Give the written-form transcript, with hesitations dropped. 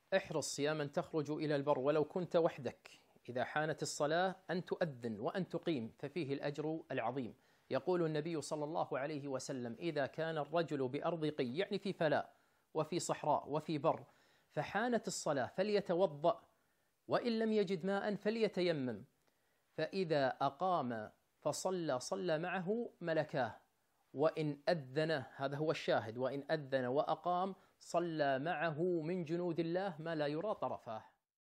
احرص يا من تخرج إلى البر ولو كنت وحدك، إذا حانت الصلاة أن تؤذن وأن تقيم، ففيه الأجر العظيم. يقول النبي صلى الله عليه وسلم: إذا كان الرجل بأرض قي، يعني في فلاء وفي صحراء وفي بر، فحانت الصلاة فليتوضأ، وإن لم يجد ماء فليتيمم، فإذا أقام فصلى صلى معه ملكاه، وإن أذن، هذا هو الشاهد، وإن أذن وأقام صلى معه من جنود الله ما لا يرى طرفاه.